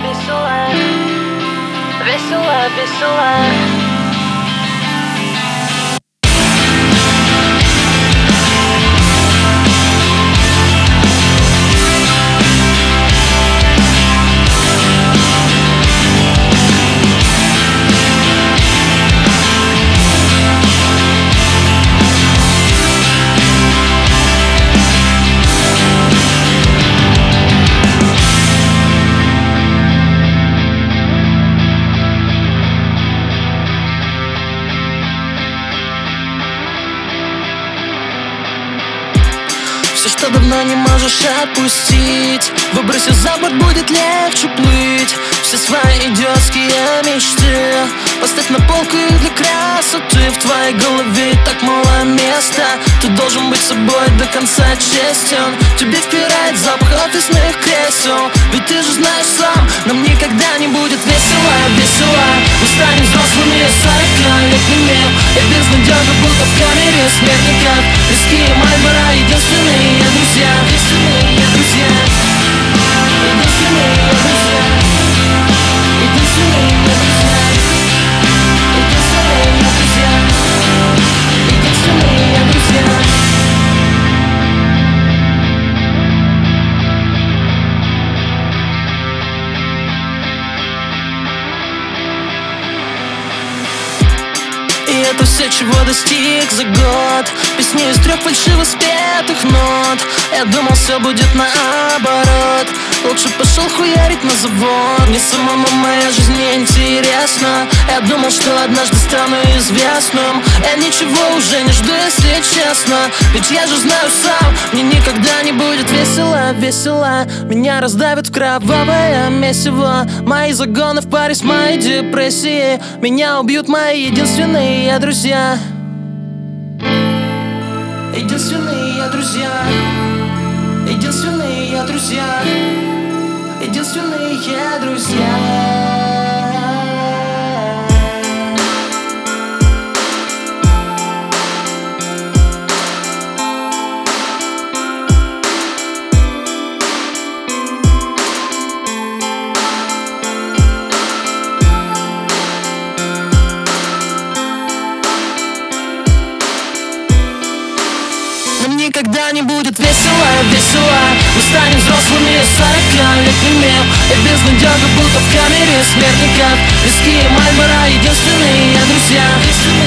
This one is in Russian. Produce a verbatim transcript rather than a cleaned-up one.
весела, весела, весела. Все, что давно не можешь отпустить, выброси за борт, будет легче плыть. Все свои идиотские мечты поставь на полку их для красоты. В твоей голове и так мало места. Ты должен быть собой до конца честен. Тебе впирает запах офисных кресел. Ведь ты же знаешь сам, нам никогда не будет весело, весело. Мы станем взрослыми сорокалетними. Я безнадежна, будто в камере смертников. Риски и Мальборо единственные друзья. Единственные друзья. Единственные друзья. Единственные друзья. Единственные друзья. Единственные друзья. И это все, чего достиг за год. Песни из трех фальшиво спетых нот. Я думал, все будет наоборот. Лучше пошел хуярить на завод. Мне самому моя жизнь не интересна. Я думал, что однажды стану известным. Я ничего уже не жду, если честно. Ведь я же знаю сам, мне никогда не будет весело, весело. Меня раздавят в кровавое месиво. Мои загоны в паре с моей депрессией. Меня убьют мои единственные друзья. Единственные друзья. Единственные друзья. Единственные друзья. Никогда не будет весело, весело. Мы станем взрослыми сорокалетними. Я безнадежна, будто в камере смертников. Риски и Мальборо единственные друзья.